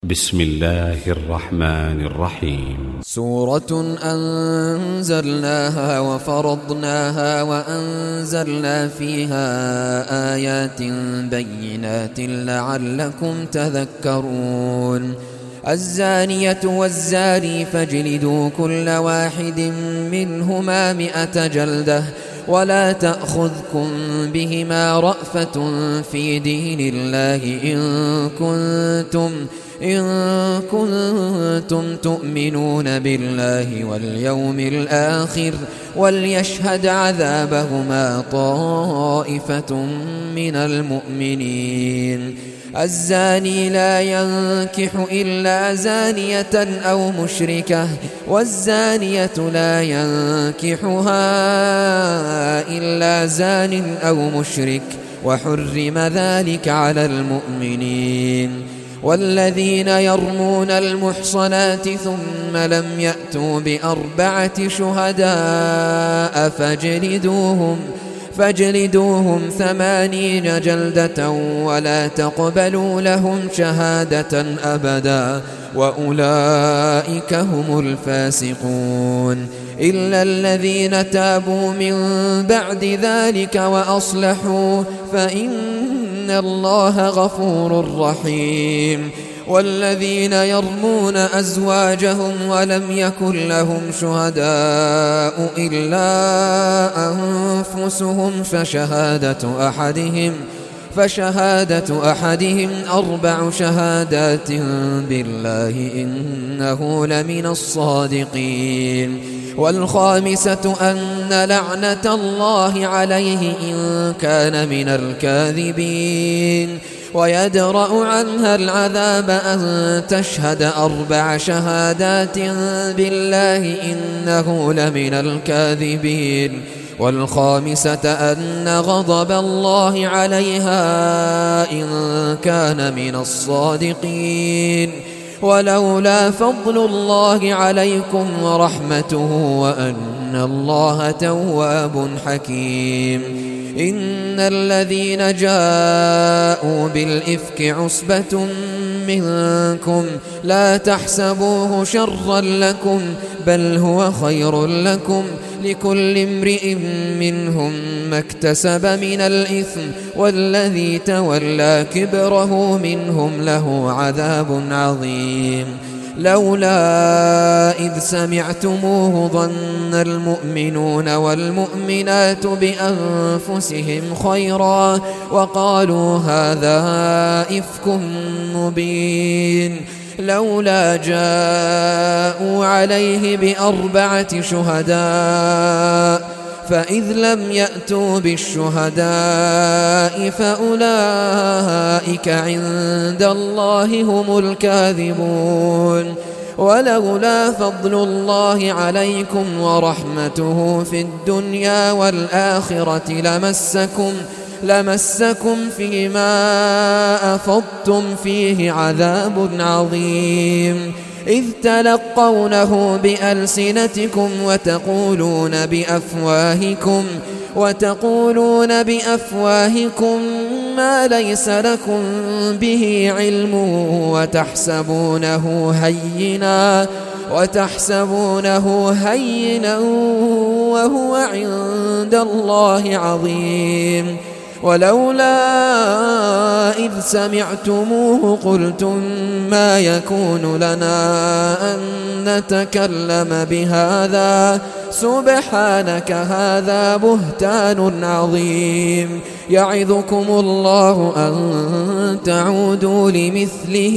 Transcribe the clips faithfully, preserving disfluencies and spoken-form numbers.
بسم الله الرحمن الرحيم. سورة أنزلناها وفرضناها وأنزلنا فيها آيات بينات لعلكم تذكرون. الزانية والزاني فاجلدوا كل واحد منهما مئة جلدة ولا تأخذكم بهما رأفة في دين الله إن كنتم إن كنتم تؤمنون بالله واليوم الآخر وليشهد عذابهما طائفة من المؤمنين. الزاني لا ينكح إلا زانية أو مشركة والزانية لا ينكحها إلا زان أو مشرك وحرم ذلك على المؤمنين. والذين يرمون المحصنات ثم لم يأتوا بأربعة شهداء فاجلدوهم فاجلدوهم ثمانين جلدة ولا تقبلوا لهم شهادة أبدا وأولئك هم الفاسقون. إلا الذين تابوا من بعد ذلك وأصلحوا فإن الله غفور رحيم. والذين يرمون أزواجهم ولم يكن لهم شهداء إلا أنفسهم فشهادة أحدهم فشهادة أحدهم أربع شهادات بالله إنه لمن الصادقين. والخامسة أن لعنة الله عليه إن كان من الكاذبين. ويدرأ عنها العذاب أن تشهد أربع شهادات بالله إنه لمن الكاذبين. والخامسة أن غضب الله عليها إن كان من الصادقين. ولولا فضل الله عليكم ورحمته وأن الله تواب حكيم. إن الذين جاءوا بالإفك عصبة منكم لا تحسبوه شرا لكم بل هو خير لكم لكل امرئ منهم ما اكتسب من الإثم والذي تولى كبره منهم له عذاب عظيم. لولا إذ سمعتموه ظن المؤمنون والمؤمنات بأنفسهم خيرا وقالوا هذا إفك مبين. لولا جاءوا عليه بأربعة شهداء فإذ لم يأتوا بالشهداء فأولئك عند الله هم الكاذبون. ولولا فضل الله عليكم ورحمته في الدنيا والآخرة لمسكم لمسكم فيما أفضتم فيه عذاب عظيم. إذ تلقونه بألسنتكم وتقولون بأفواهكم وتقولون بأفواهكم ما ليس لكم به علم وتحسبونه هينا وتحسبونه هينا وهو عند الله عظيم. ولولا إذ سمعتموه قلتم ما يكون لنا أن نتكلم بهذا سبحانك هذا بهتان عظيم. يعظكم الله أن تعودوا لمثله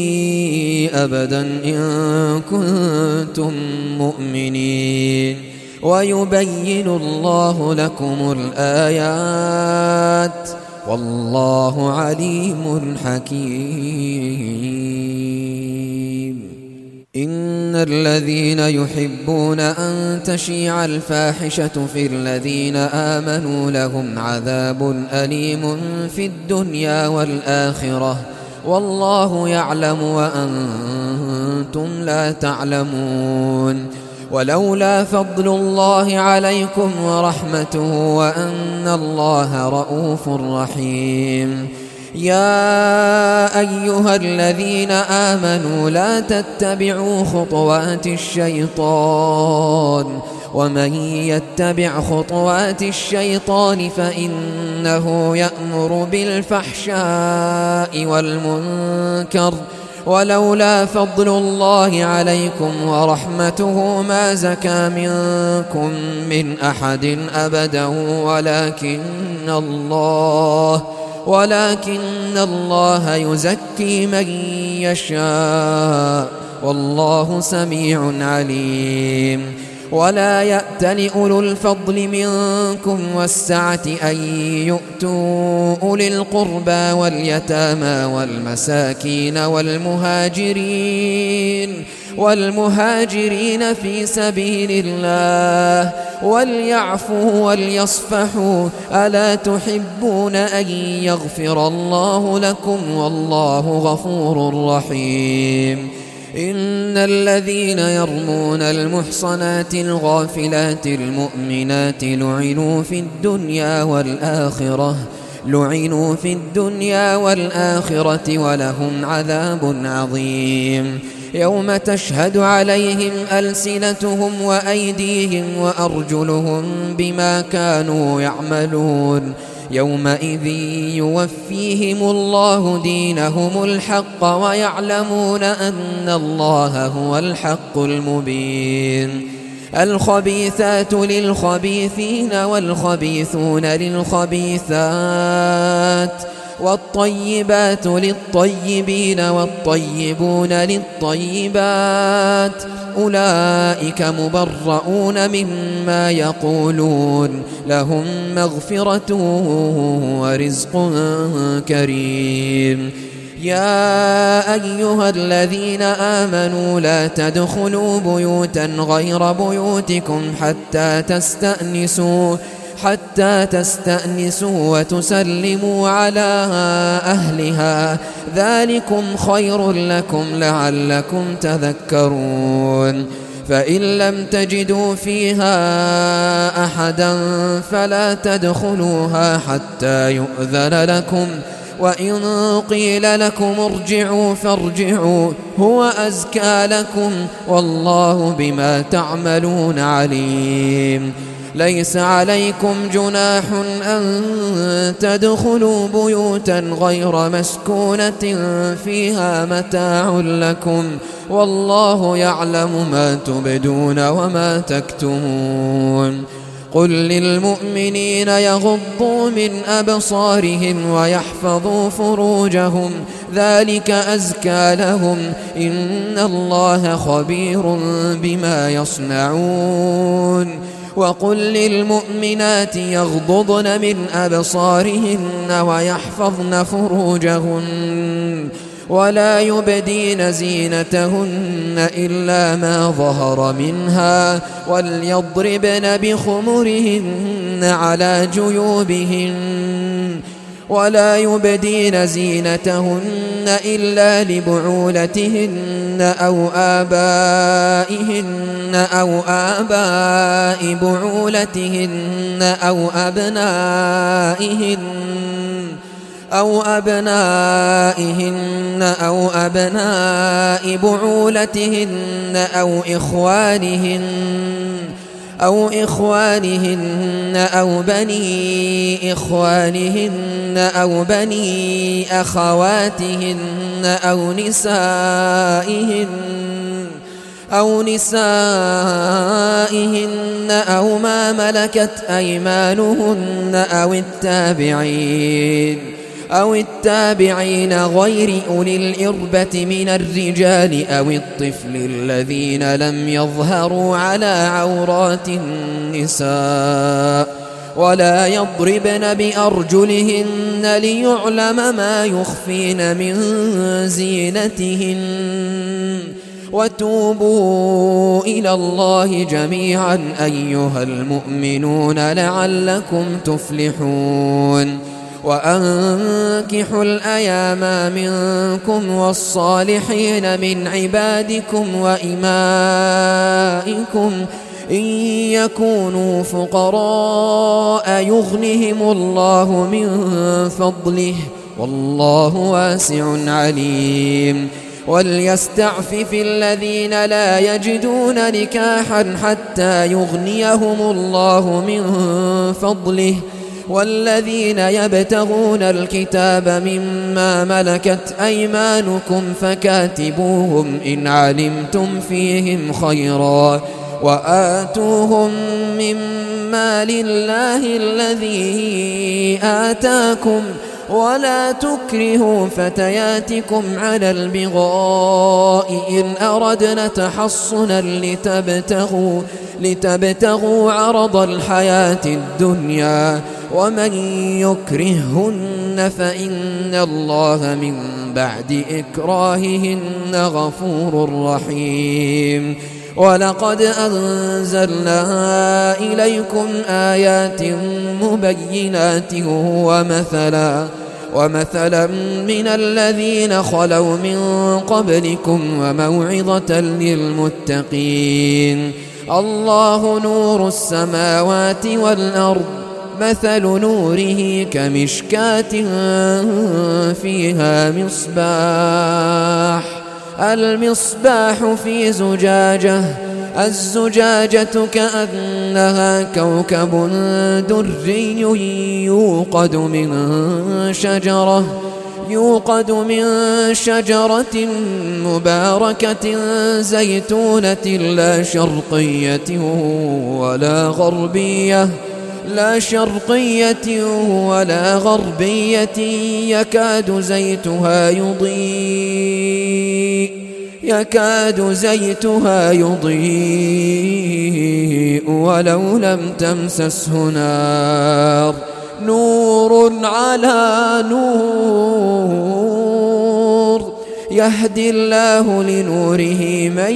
أبدا إن كنتم مؤمنين. ويبين الله لكم الآيات والله عليم حكيم. إن الذين يحبون أن تشيع الفاحشة في الذين آمنوا لهم عذاب أليم في الدنيا والآخرة والله يعلم وأنتم لا تعلمون. ولولا فضل الله عليكم ورحمته وأن الله رؤوف رحيم. يا أيها الذين آمنوا لا تتبعوا خطوات الشيطان ومن يتبع خطوات الشيطان فإنه يأمر بالفحشاء والمنكر ولولا فضل الله عليكم ورحمته ما زكى منكم من أحد أبدا ولكن الله ولكن الله يزكي من يشاء والله سميع عليم ولا يأتل أولو الفضل منكم والسعة أن يؤتوا أولي القربى واليتامى والمساكين والمهاجرين والمهاجرين في سبيل الله وليعفوا وليصفحوا ألا تحبون أن يغفر الله لكم والله غفور رحيم إن الذين يرمون المحصنات الغافلات المؤمنات لعنوا في الدنيا والآخرة لعنوا في الدنيا والآخرة ولهم عذاب عظيم يوم تشهد عليهم ألسنتهم وأيديهم وأرجلهم بما كانوا يعملون يومئذ يوفيهم الله دينهم الحق ويعلمون أن الله هو الحق المبين الخبيثات للخبيثين والخبيثون للخبيثات والطيبات للطيبين والطيبون للطيبات أولئك مبرؤون مما يقولون لهم مغفرة ورزق كريم يا أيها الذين آمنوا لا تدخلوا بيوتا غير بيوتكم حتى تستأنسوا حتى تستأنسوا وتسلموا على أهلها ذلكم خير لكم لعلكم تذكرون فإن لم تجدوا فيها أحدا فلا تدخلوها حتى يؤذن لكم وإن قيل لكم ارجعوا فارجعوا هو أزكى لكم والله بما تعملون عليم ليس عليكم جناح أن تدخلوا بيوتا غير مسكونة فيها متاع لكم والله يعلم ما تبدون وما تكتمون قل للمؤمنين يغضوا من أبصارهم ويحفظوا فروجهم ذلك أزكى لهم إن الله خبير بما يصنعون وقل للمؤمنات يغضضن من أبصارهن ويحفظن فروجهن ولا يبدين زينتهن إلا ما ظهر منها وليضربن بخمرهن على جيوبهن ولا يبدين زينتهن إلا لبعولتهن أو آبائهن أو آباء بعولتهن أو أبنائهن أو أبنائهن أو أبناء بعولتهن أو إخوانهن أو إخوانهن أو بني إخوانهن أو بني أخواتهن أو نسائهن أو نسائهن أو ما ملكت أيمانهن أو التابعين أو التابعين غير أولي الإربة من الرجال أو الطفل الذين لم يظهروا على عورات النساء ولا يضربن بأرجلهن ليعلم ما يخفين من زينتهن وتوبوا إلى الله جميعا أيها المؤمنون لعلكم تفلحون وأنكحوا الأيام منكم والصالحين من عبادكم وإمائكم إن يكونوا فقراء يغنهم الله من فضله والله واسع عليم. وليستعفف الذين لا يجدون نكاحا حتى يغنيهم الله من فضله، والذين يبتغون الكتاب مما ملكت أيمانكم فكاتبوهم إن علمتم فيهم خيرا، وآتوهم مما لله الذي آتاكم، ولا تكرهوا فتياتكم على البغاء إن أردنا تحصنا لتبتغوا, لتبتغوا عرض الحياة الدنيا، ومن يكرههن فإن الله من بعد إكراههن غفور رحيم. ولقد أنزلنا إليكم آيات مبينات ومثلا ومثلا من الذين خلوا من قبلكم وموعظة للمتقين. الله نور السماوات والأرض، مثل نوره كمشكاة فيها مصباح، المصباح في زجاجة، الزجاجة كأنها كوكب دري يوقد من شجرة يوقد من شجرة مباركة زيتونة لا شرقية ولا غربية لا شرقية ولا غربية يكاد زيتها يضيء يكاد زيتها يضيء ولو لم تمسسه نار، نور على نور، يهدي الله لنوره من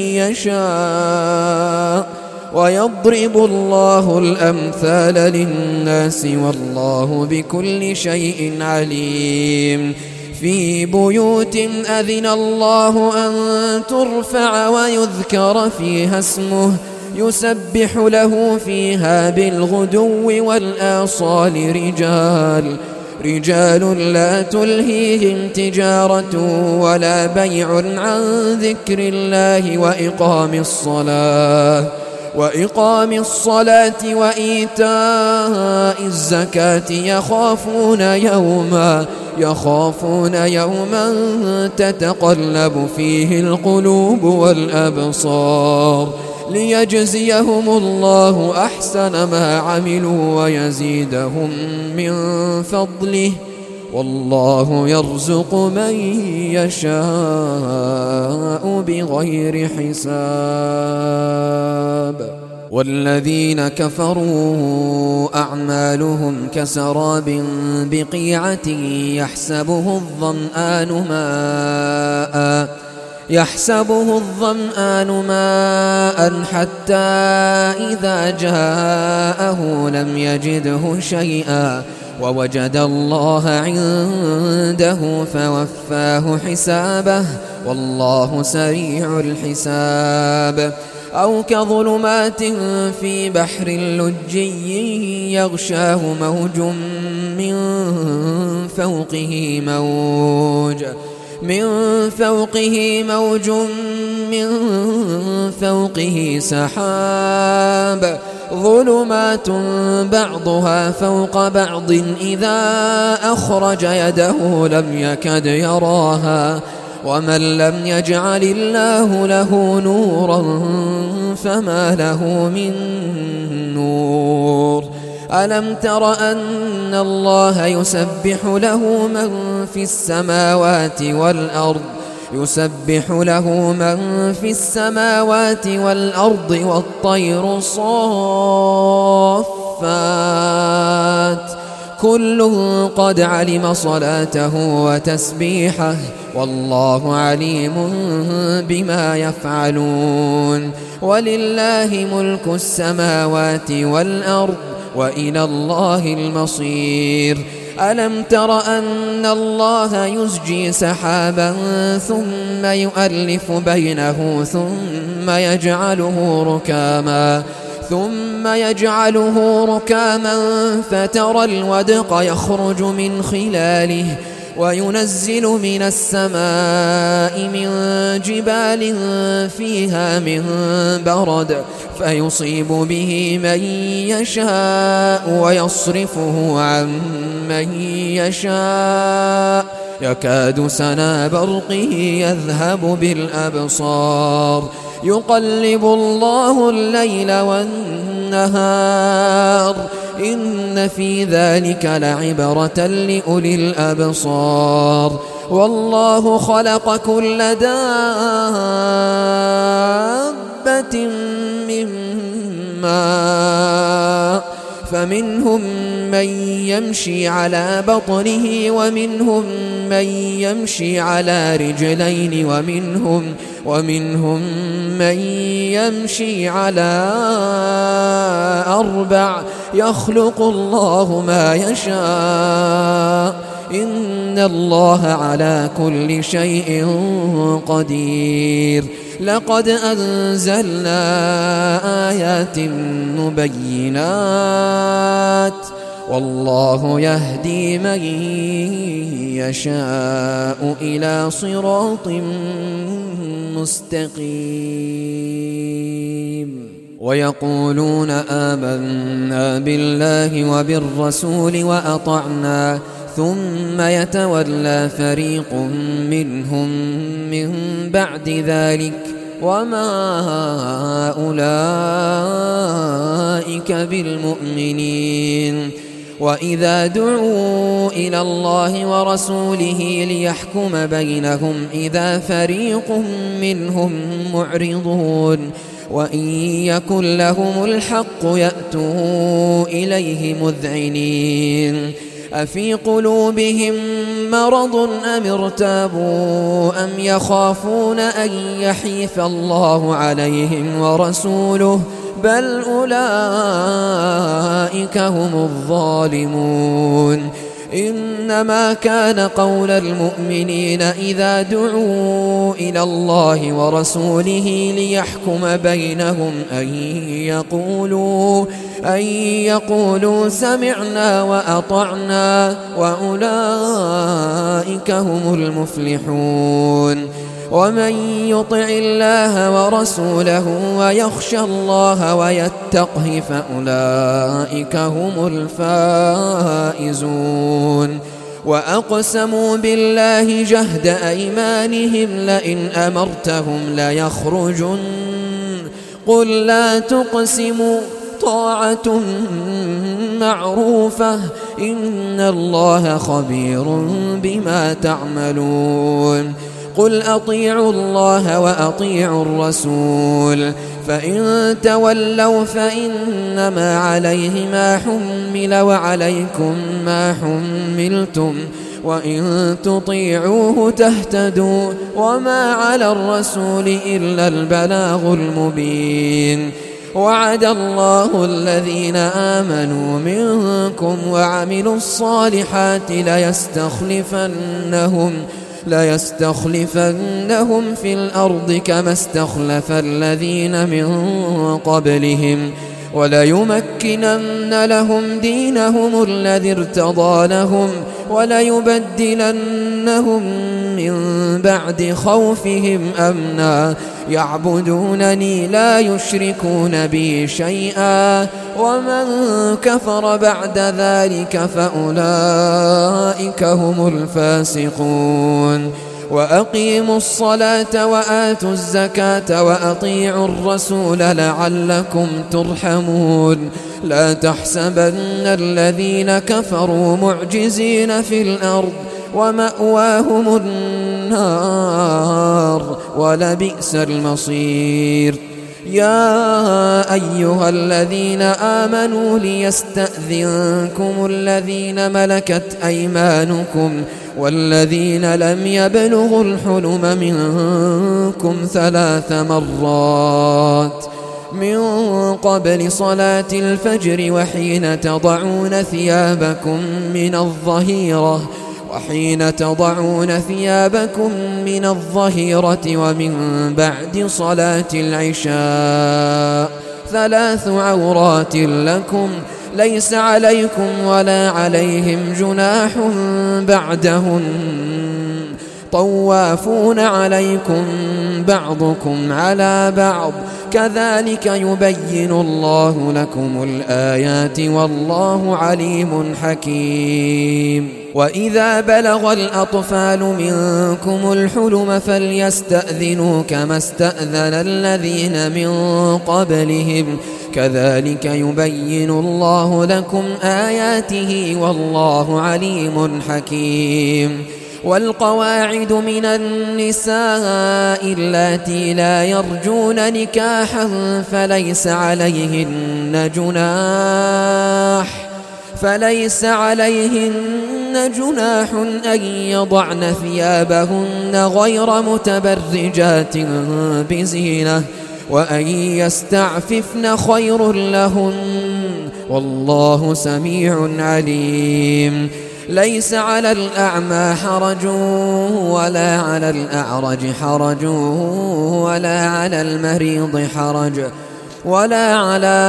يشاء، ويضرب الله الأمثال للناس والله بكل شيء عليم. في بيوت أذن الله أن ترفع ويذكر فيها اسمه يسبح له فيها بالغدو والآصال رجال رجال لا تلهيهم تجارة ولا بيع عن ذكر الله وإقام الصلاة وإقام الصلاة وإيتاء الزكاة يخافون يوما يخافون يوما تتقلب فيه القلوب والأبصار، ليجزيهم الله أحسن ما عملوا ويزيدهم من فضله، والله يرزق من يشاء بغير حساب. والذين كفروا أعمالهم كسراب بقيعة يحسبه الظمآن ماء يحسبه الظمآن ماء حتى إذا جاءه لم يجده شيئا ووجد الله عنده فوفاه حسابه والله سريع الحساب. أو كظلمات في بحر لجي يغشاه موج من فوقه موج من فوقه موج من فوقه سحاب ظلمات بعضها فوق بعض إذا أخرج يده لم يكد يراها ومن لم يجعل الله له نورا فما له من نور. ألم تر أن الله يسبح له من في السماوات والأرض يسبح له من في السماوات والأرض والطير صافات كل قد علم صلاته وتسبيحه والله عليم بما يفعلون. ولله ملك السماوات والأرض وإلى الله المصير. ألم تر أن الله يزجي سحابا ثم يؤلف بينه ثم يجعله ركاما ثم يجعله ركاما فترى الودق يخرج من خلاله وينزل من السماء من جبال فيها من برد فيصيب به من يشاء ويصرفه عن من يشاء يكاد سنا برقه يذهب بالأبصار يقلب الله الليل والنهار إن في ذلك لعبرة لأولي الأبصار والله خلق كل دابة من ماء فمنهم من يمشي على بطنه ومنهم من يمشي على رجلين ومنهم ومنهم من يمشي على أربع يخلق الله ما يشاء إن الله على كل شيء قدير لقد أنزلنا آيات مبينات والله يهدي من يشاء إلى صراط مستقيم ويقولون آمنا بالله وبالرسول وأطعنا ثم يتولى فريق منهم من بعد ذلك وما أولئك بالمؤمنين وإذا دعوا إلى الله ورسوله ليحكم بينهم إذا فريق منهم معرضون وإن يكن لهم الحق يأتوا إليه مذعنين أفي قلوبهم مرض أم ارتابوا أم يخافون أن يحيف الله عليهم ورسوله بل أولئك هم الظالمون إنما كان قول المؤمنين إذا دعوا إلى الله ورسوله ليحكم بينهم أن يقولوا أن يقولوا سمعنا وأطعنا وأولئك هم المفلحون ومن يطع الله ورسوله ويخشى الله ويتقه فأولئك هم الفائزون وأقسموا بالله جهد أيمانهم لئن أمرتهم ليخرجن قل لا تقسموا طاعة معروفة إن الله خبير بما تعملون قل أطيعوا الله وأطيعوا الرسول فإن تولوا فإنما عليه ما حمل وعليكم ما حملتم وإن تطيعوه تهتدوا وما على الرسول إلا البلاغ المبين وعد الله الذين آمنوا منكم وعملوا الصالحات ليستخلفنهم ليستخلفنهم في الأرض كما استخلف الذين من قبلهم وليمكنن لهم دينهم الذي ارتضى لهم وليبدلنهم من بعد خوفهم أمنا يعبدونني لا يشركون بي شيئا ومن كفر بعد ذلك فأولئك هم الفاسقون وأقيموا الصلاة وآتوا الزكاة وأطيعوا الرسول لعلكم ترحمون لا تحسبن الذين كفروا معجزين في الأرض ومأواهم النار ولبئس المصير يا أيها الذين آمنوا ليستأذنكم الذين ملكت أيمانكم والذين لم يبلغوا الحلم منكم ثلاث مرات من قبل صلاة الفجر وحين تضعون ثيابكم من الظهيرة وحين تضعون ثيابكم من الظهيرة ومن بعد صلاة العشاء ثلاث عورات لكم ليس عليكم ولا عليهم جناح بعدهن طوافون عليكم بعضكم على بعض كذلك يبين الله لكم الآيات والله عليم حكيم. وإذا بلغ الأطفال منكم الحلم فليستأذنوا كما استأذن الذين من قبلهم كذلك يبين الله لكم آياته والله عليم حكيم. والقواعد من النساء اللاتي لا يرجون نكاحا فليس عليهن جناح فليس عليهن جناح أن يضعن ثيابهن غير متبرجات بزينة وأن يستعففن خير لهن والله سميع عليم. ليس على الأعمى حرج ولا على الأعرج حرج ولا على المريض حرج ولا على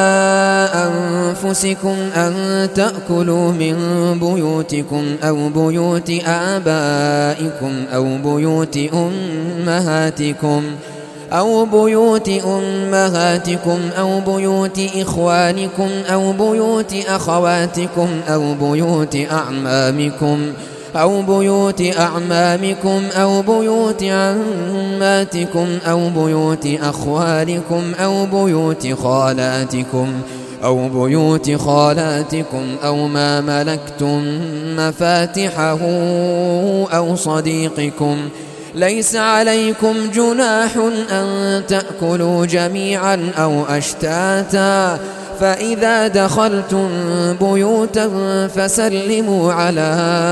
أنفسكم أن تأكلوا من بيوتكم أو بيوت آبائكم أو بيوت أمهاتكم أو بيوت أمهاتكم أو بيوت إخوانكم أو بيوت أخواتكم أو بيوت أعمامكم أو بيوت أعمامكم أو بيوت عماتكم أو بيوت أخوالكم أو بيوت خالاتكم أو بيوت خالاتكم أو ما ملكتم مفاتحه أو صديقكم. ليس عليكم جناح أن تأكلوا جميعا أو أشتاتا فإذا دخلتم بيوتا فسلموا على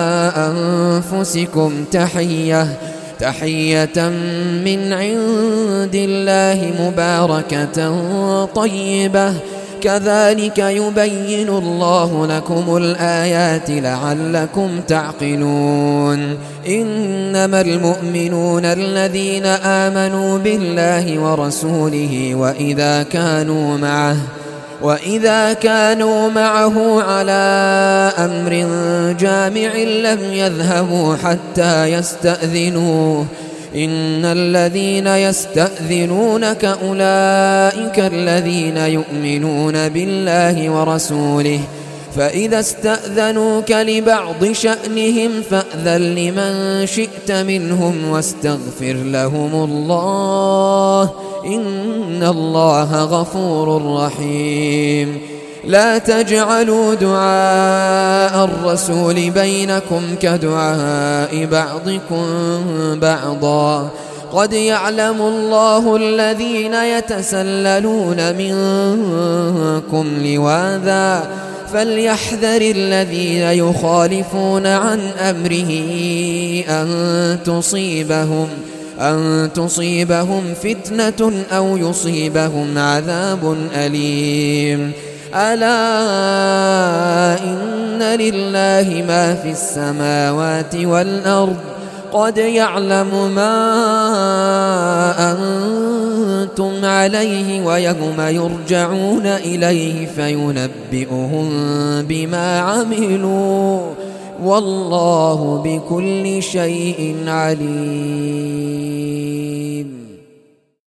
أنفسكم تحية تحية من عند الله مباركة طيبة كذلك يبين الله لكم الآيات لعلكم تعقلون. إنما المؤمنون الذين آمنوا بالله ورسوله وإذا كانوا معه وإذا كانوا معه على أمر جامع لم يذهبوا حتى يستأذنوه إن الذين يستأذنونك أولئك الذين يؤمنون بالله ورسوله فإذا استأذنوك لبعض شأنهم فأذن لمن شئت منهم واستغفر لهم الله إن الله غفور رحيم. لا تجعلوا دعاء الرسول بينكم كدعاء بعضكم بعضا قد يعلم الله الذين يتسللون منكم لواذا فليحذر الذين يخالفون عن أمره أن تصيبهم أن تصيبهم فتنة أو يصيبهم عذاب أليم. ألا إن لله ما في السماوات والأرض قد يعلم ما أنتم عليه ويوم يرجعون إليه فينبئهم بما عملوا والله بكل شيء عليم.